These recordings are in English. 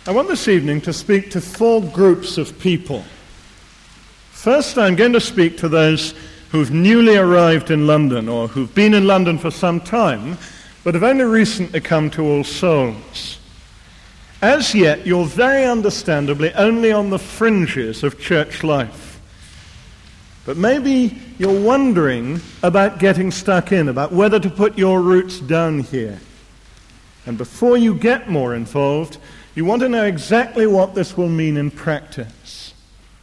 I want this evening to speak to 4 groups of people. First, I'm going to speak to those who've newly arrived in London or who've been in London for some time but have only recently come to All Souls. As yet, you're very understandably only on the fringes of church life. But maybe you're wondering about getting stuck in, about whether to put your roots down here. And before you get more involved, you want to know exactly what this will mean in practice.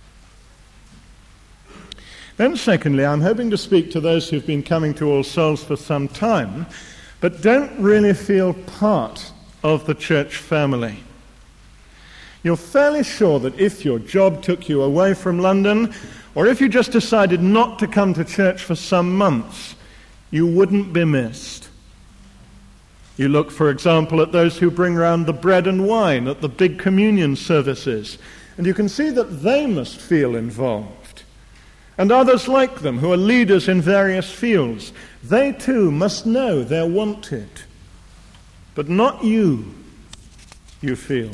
Then secondly, I'm hoping to speak to those who've been coming to All Souls for some time, but don't really feel part of the church family. You're fairly sure that if your job took you away from London, or if you just decided not to come to church for some months, you wouldn't be missed. You look, for example, at those who bring round the bread and wine at the big communion services, and you can see that they must feel involved. And others like them who are leaders in various fields, they too must know they're wanted. But not you feel.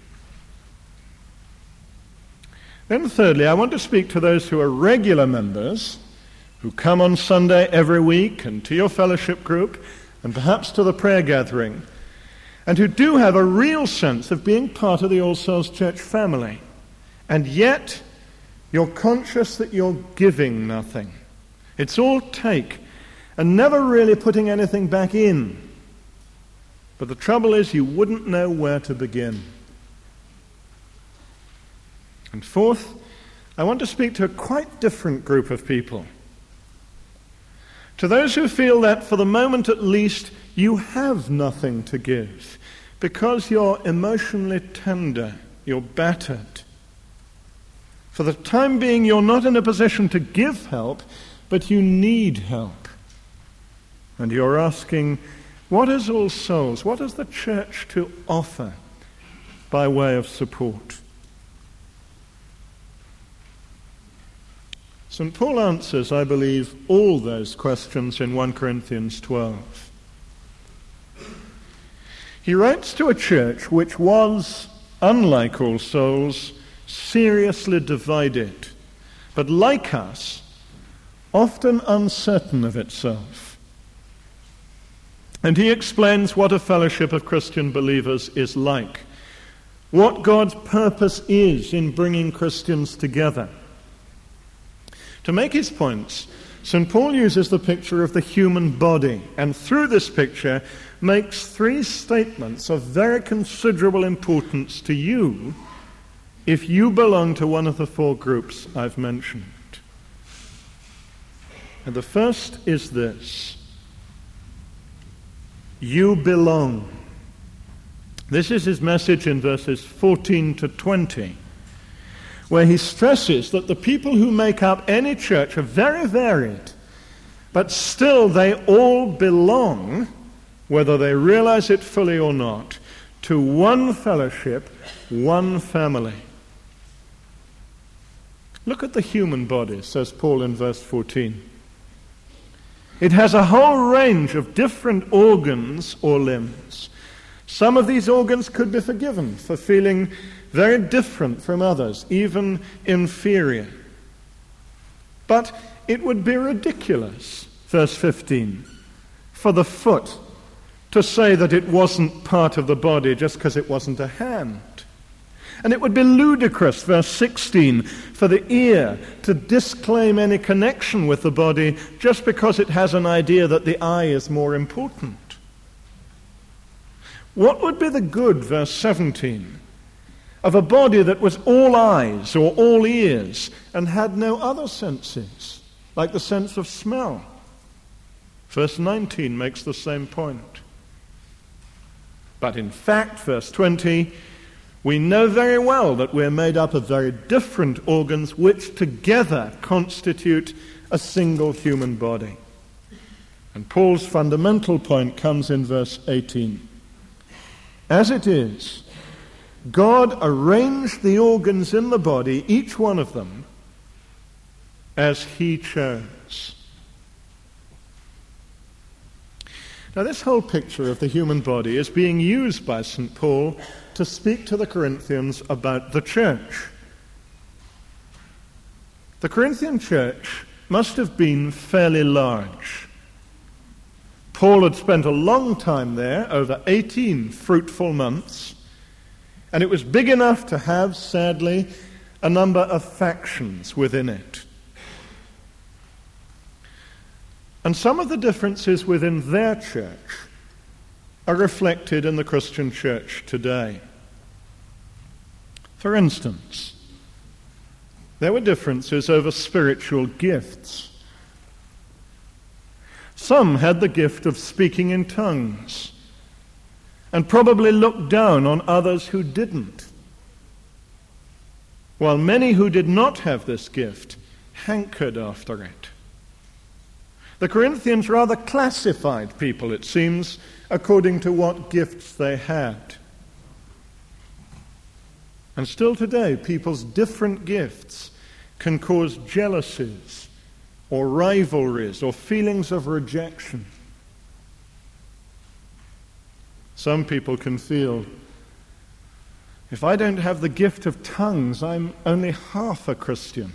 Then thirdly, I want to speak to those who are regular members, who come on Sunday every week and to your fellowship group, and perhaps to the prayer gathering, and who do have a real sense of being part of the All Souls Church family. And yet, you're conscious that you're giving nothing. It's all take, and never really putting anything back in. But the trouble is, you wouldn't know where to begin. And fourth, I want to speak to a quite different group of people. To those who feel that, for the moment at least, you have nothing to give, because you're emotionally tender, you're battered. For the time being, you're not in a position to give help, but you need help. And you're asking, what is All Souls? What has the church to offer by way of support? St. Paul answers, I believe, all those questions in 1 Corinthians 12. He writes to a church which was, unlike All Souls, seriously divided, but like us, often uncertain of itself. And he explains what a fellowship of Christian believers is like, what God's purpose is in bringing Christians together. To make his points, St. Paul uses the picture of the human body, and through this picture makes 3 statements of very considerable importance to you if you belong to one of the 4 groups I've mentioned. And the first is this: you belong. This is his message in verses 14 to 20. Where he stresses that the people who make up any church are very varied, but still they all belong, whether they realize it fully or not, to one fellowship, one family. Look at the human body, says Paul in verse 14. It has a whole range of different organs or limbs. Some of these organs could be forgiven for feeling very different from others, even inferior. But it would be ridiculous, verse 15, for the foot to say that it wasn't part of the body just because it wasn't a hand. And it would be ludicrous, verse 16, for the ear to disclaim any connection with the body just because it has an idea that the eye is more important. What would be the good, verse 17, of a body that was all eyes or all ears and had no other senses, like the sense of smell? Verse 19 makes the same point. But in fact, verse 20, we know very well that we're made up of very different organs which together constitute a single human body. And Paul's fundamental point comes in verse 18. As it is, God arranged the organs in the body, each one of them, as he chose. Now, this whole picture of the human body is being used by St. Paul to speak to the Corinthians about the church. The Corinthian church must have been fairly large. Paul had spent a long time there, over 18 fruitful months, and it was big enough to have, sadly, a number of factions within it. And some of the differences within their church are reflected in the Christian church today. For instance, there were differences over spiritual gifts. Some had the gift of speaking in tongues and probably looked down on others who didn't, while many who did not have this gift hankered after it. The Corinthians rather classified people, it seems, according to what gifts they had. And still today, people's different gifts can cause jealousies or rivalries or feelings of rejection. Some people can feel, if I don't have the gift of tongues, I'm only half a Christian.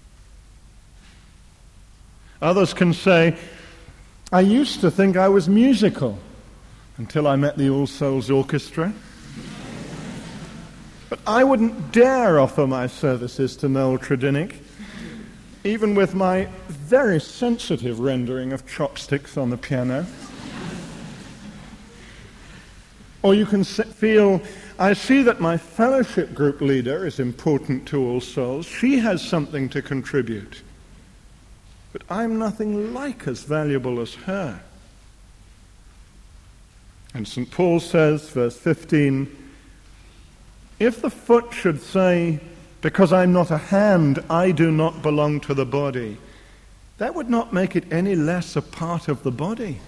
Others can say, I used to think I was musical until I met the All Souls Orchestra. But I wouldn't dare offer my services to Noel Tredinnick, even with my very sensitive rendering of Chopsticks on the piano. Or you can feel, I see that my fellowship group leader is important to All Souls. She has something to contribute. But I'm nothing like as valuable as her. And St. Paul says, verse 15, if the foot should say, because I'm not a hand, I do not belong to the body, that would not make it any less a part of the body.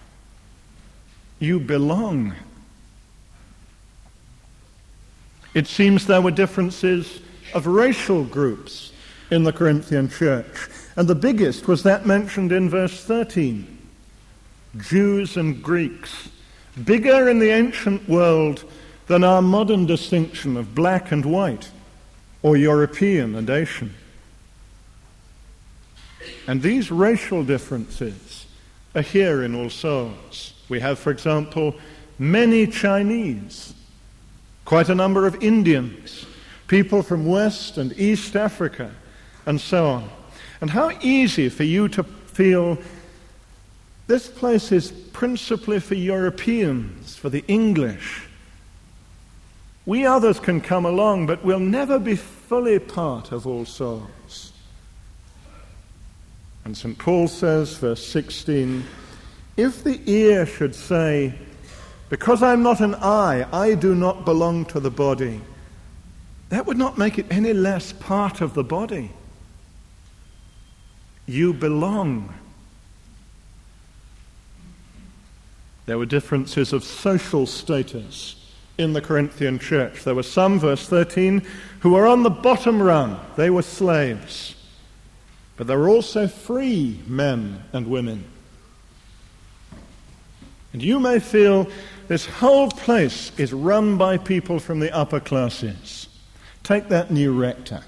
You belong. It seems there were differences of racial groups in the Corinthian church. And the biggest was that mentioned in verse 13. Jews and Greeks, bigger in the ancient world than our modern distinction of black and white, or European and Asian. And these racial differences are here in All Souls. We have, for example, many Chinese, quite a number of Indians, people from West and East Africa, and so on. And how easy for you to feel this place is principally for Europeans, for the English. We others can come along, but we'll never be fully part of All Souls. And St. Paul says, verse 16, if the ear should say, because I'm not an eye, I do not belong to the body, that would not make it any less part of the body. You belong. There were differences of social status in the Corinthian church. There were some, verse 13, who were on the bottom rung. They were slaves. But there were also free men and women. And you may feel this whole place is run by people from the upper classes. Take that new rector.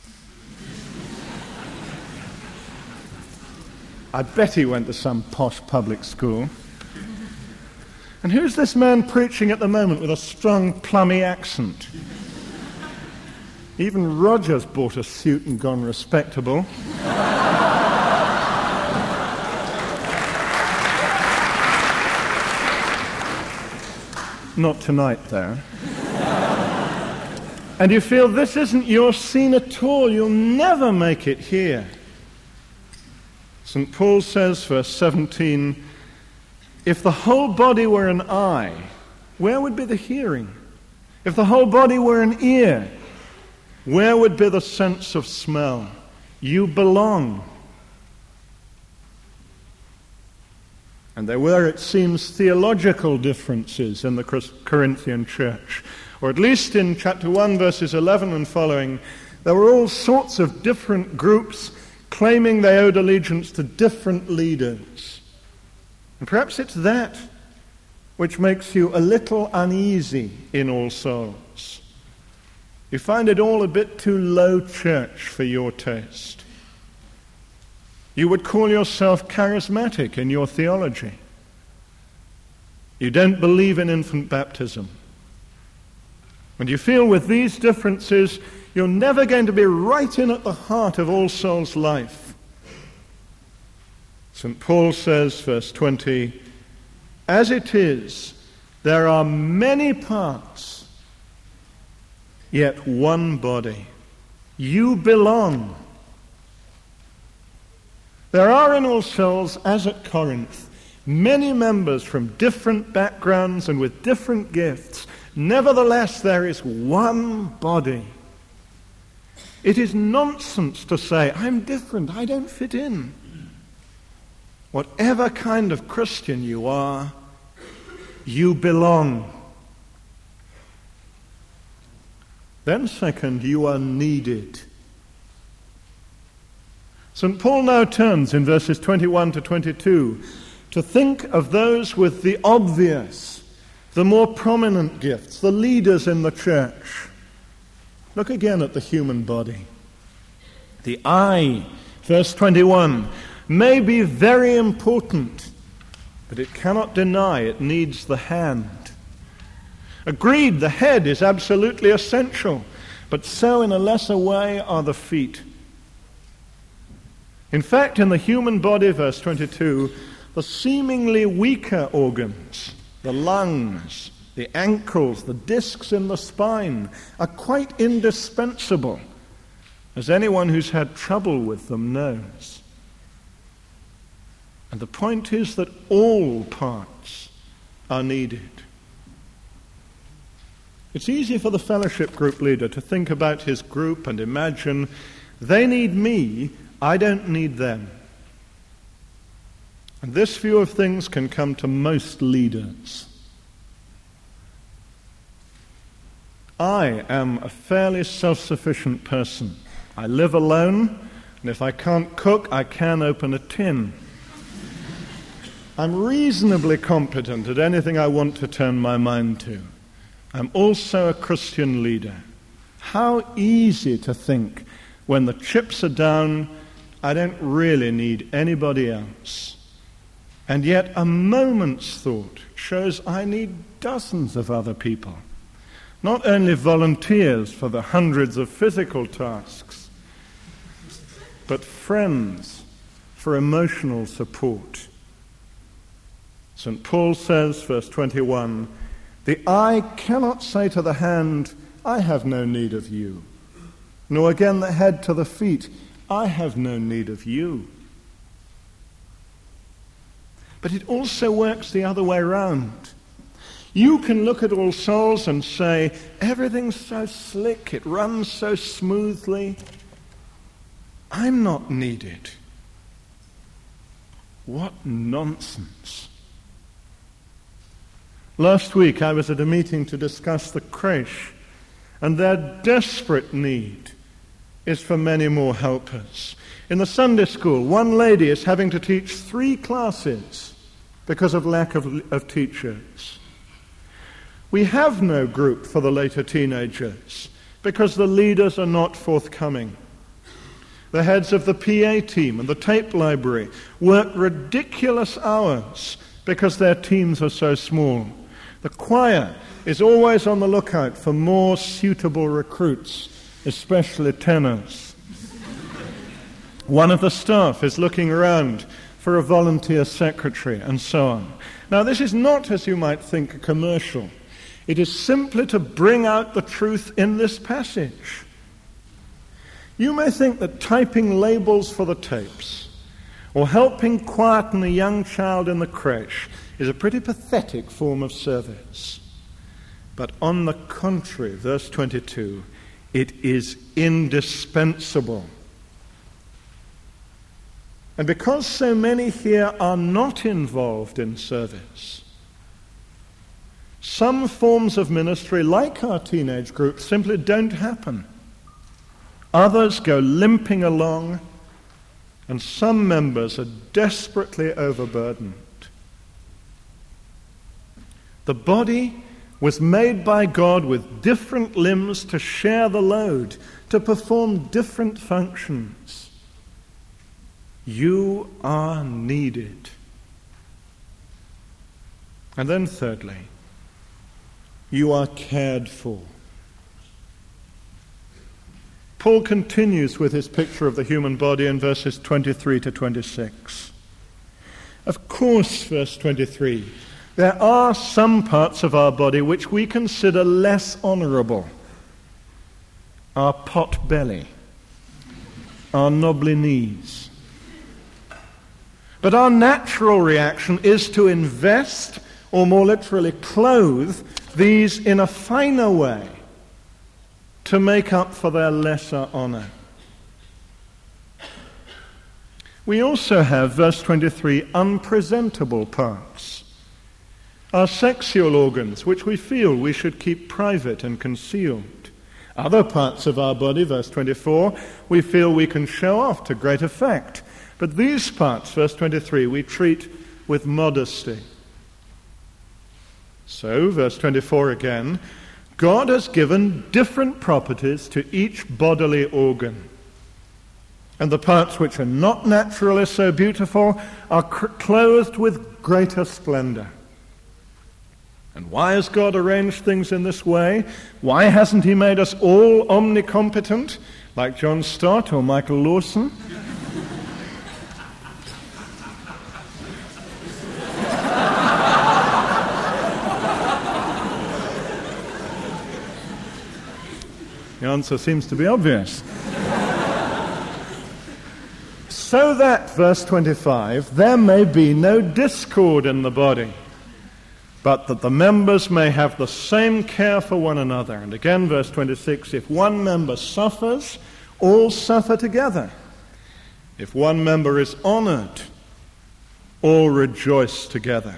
I bet he went to some posh public school. And who's this man preaching at the moment with a strong, plummy accent? Even Roger's bought a suit and gone respectable. Not tonight, though. And you feel this isn't your scene at all. You'll never make it here. St. Paul says, verse 17, if the whole body were an eye, where would be the hearing? If the whole body were an ear, where would be the sense of smell? You belong. And there were, it seems, theological differences in the Corinthian church. Or at least in chapter 1, verses 11 and following, there were all sorts of different groups claiming they owed allegiance to different leaders. And perhaps it's that which makes you a little uneasy in All Souls. You find it all a bit too low church for your taste. You would call yourself charismatic in your theology. You don't believe in infant baptism. And you feel with these differences, you're never going to be right in at the heart of All Souls life. St. Paul says, verse 20, as it is, there are many parts, yet one body. You belong. There are in All Souls, as at Corinth, many members from different backgrounds and with different gifts. Nevertheless, there is one body. It is nonsense to say, I'm different, I don't fit in. Whatever kind of Christian you are, you belong. Then second, you are needed. St. Paul now turns in verses 21 to 22 to think of those with the obvious, the more prominent gifts, the leaders in the church. Look again at the human body. The eye, verse 21, may be very important, but it cannot deny it needs the hand. Agreed, the head is absolutely essential, but so in a lesser way are the feet. In fact, in the human body, verse 22, the seemingly weaker organs, the lungs, the ankles, the discs in the spine, are quite indispensable, as anyone who's had trouble with them knows. And the point is that all parts are needed. It's easy for the fellowship group leader to think about his group and imagine, they need me, I don't need them. And this view of things can come to most leaders. I am a fairly self-sufficient person. I live alone, and if I can't cook, I can open a tin. I'm reasonably competent at anything I want to turn my mind to. I'm also a Christian leader. How easy to think, when the chips are down, I don't really need anybody else. And yet a moment's thought shows I need dozens of other people. Not only volunteers for the hundreds of physical tasks, but friends for emotional support. St. Paul says, verse 21, the eye cannot say to the hand, I have no need of you. Nor again the head to the feet, I have no need of you. But it also works the other way round. You can look at All Souls and say, everything's so slick, it runs so smoothly. I'm not needed. What nonsense. Last week I was at a meeting to discuss the creche, and their desperate need is for many more helpers. In the Sunday school, one lady is having to teach 3 classes because of lack of teachers. We have no group for the later teenagers because the leaders are not forthcoming. The heads of the PA team and the tape library work ridiculous hours because their teams are so small. The choir is always on the lookout for more suitable recruits, especially tenors. One of the staff is looking around for a volunteer secretary, and so on. Now, this is not, as you might think, a commercial. It is simply to bring out the truth in this passage. You may think that typing labels for the tapes or helping quieten a young child in the creche is a pretty pathetic form of service. But on the contrary, verse 22, it is indispensable. And because so many here are not involved in service, some forms of ministry, like our teenage group, simply don't happen. Others go limping along, and some members are desperately overburdened. The body was made by God with different limbs to share the load, to perform different functions. You are needed. And then thirdly, you are cared for. Paul continues with his picture of the human body in verses 23 to 26. Of course, verse 23, there are some parts of our body which we consider less honorable. Our pot belly, our knobbly knees. But our natural reaction is to invest, or more literally clothe, these in a finer way to make up for their lesser honor. We also have, verse 23, unpresentable parts. Our sexual organs, which we feel we should keep private and concealed. Other parts of our body, verse 24, we feel we can show off to great effect. But these parts, verse 23, we treat with modesty. So, verse 24 again, God has given different properties to each bodily organ. And the parts which are not naturally so beautiful are clothed with greater splendor. And why has God arranged things in this way? Why hasn't he made us all omnicompetent, like John Stott or Michael Lawson? The answer seems to be obvious. So that, verse 25, there may be no discord in the body, but that the members may have the same care for one another. And again, verse 26, if one member suffers, all suffer together. If one member is honored, all rejoice together.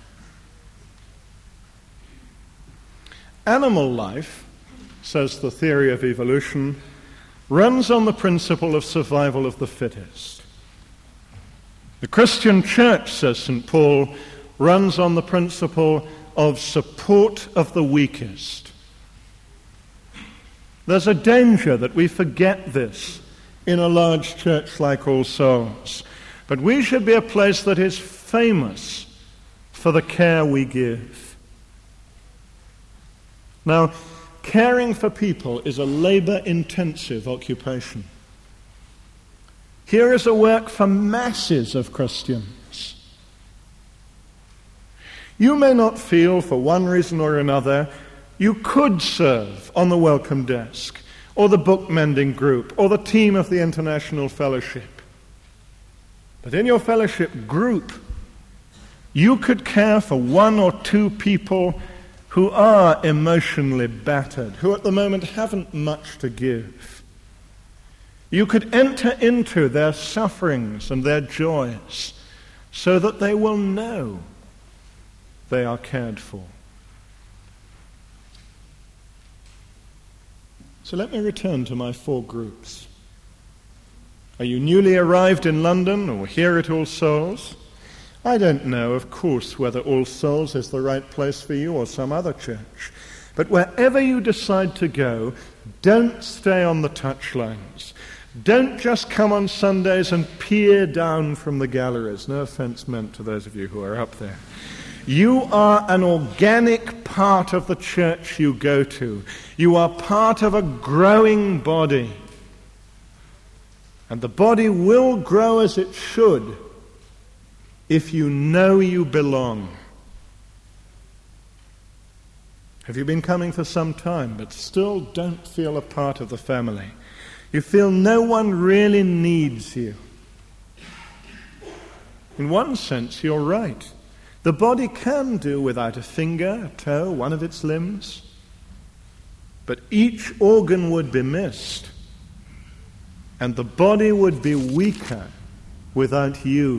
Animal life, says the theory of evolution, runs on the principle of survival of the fittest. The Christian church, says St. Paul, runs on the principle of support of the weakest. There's a danger that we forget this in a large church like All Souls. But we should be a place that is famous for the care we give. Now, caring for people is a labor-intensive occupation. Here is a work for masses of Christians. You may not feel, for one reason or another, you could serve on the welcome desk, or the book mending group, or the team of the International Fellowship. But in your fellowship group, you could care for one or two people who are emotionally battered, who at the moment haven't much to give. You could enter into their sufferings and their joys so that they will know they are cared for. So let me return to my four groups. Are you newly arrived in London or here at All Souls? I don't know, of course, whether All Souls is the right place for you or some other church. But wherever you decide to go, don't stay on the touchlines. Don't just come on Sundays and peer down from the galleries. No offense meant to those of you who are up there. You are an organic part of the church you go to. You are part of a growing body. And the body will grow as it should if you know you belong. Have you been coming for some time but still don't feel a part of the family? You feel no one really needs you. In one sense, you're right. The body can do without a finger, a toe, one of its limbs. But each organ would be missed. And the body would be weaker without you.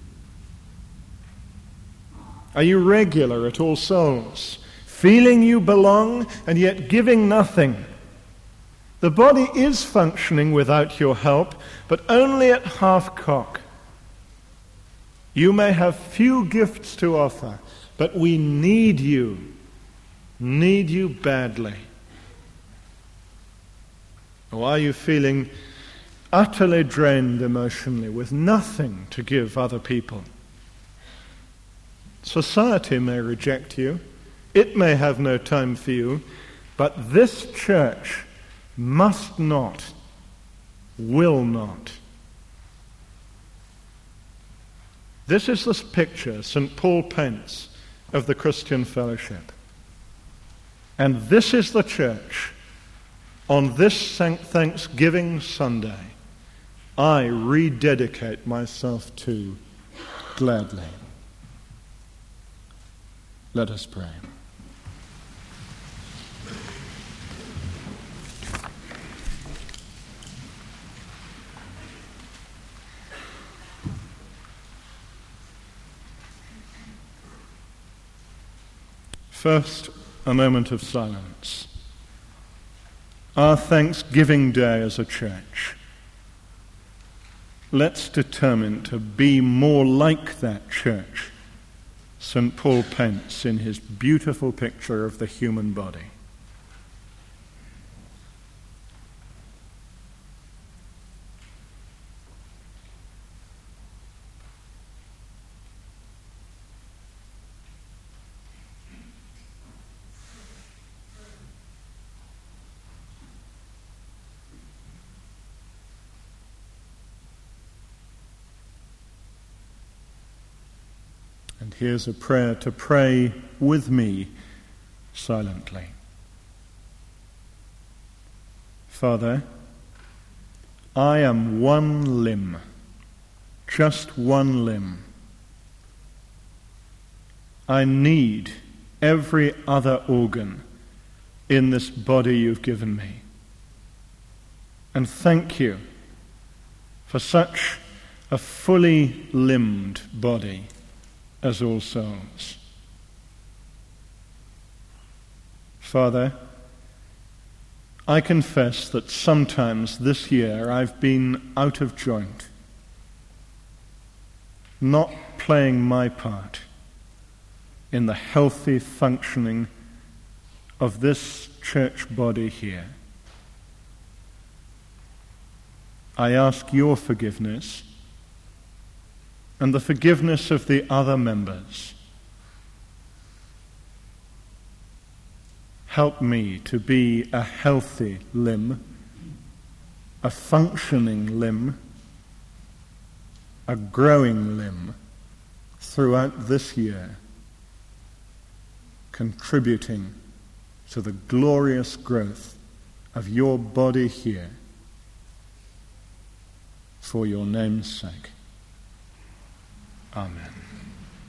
Are you regular at All Souls? Feeling you belong and yet giving nothing? The body is functioning without your help, but only at half-cock. You may have few gifts to offer, But we need you badly. Or are you feeling utterly drained emotionally with nothing to give other people? Society may reject you. It may have no time for you. But this church must not, will not. This is the picture St. Paul paints of the Christian fellowship. And this is the church on this Thanksgiving Sunday I rededicate myself to gladly. Let us pray. First, a moment of silence. Our Thanksgiving Day as a church. Let's determine to be more like that church St. Paul paints in his beautiful picture of the human body. And here's a prayer to pray with me silently. Father, I am one limb, just one limb. I need every other organ in this body you've given me. And thank you for such a fully limbed body as All Souls. Father, I confess that sometimes this year I've been out of joint, not playing my part in the healthy functioning of this church body here. I ask your forgiveness and the forgiveness of the other members. Help me to be a healthy limb, a functioning limb, a growing limb throughout this year, contributing to the glorious growth of your body here for your name's sake. Amen.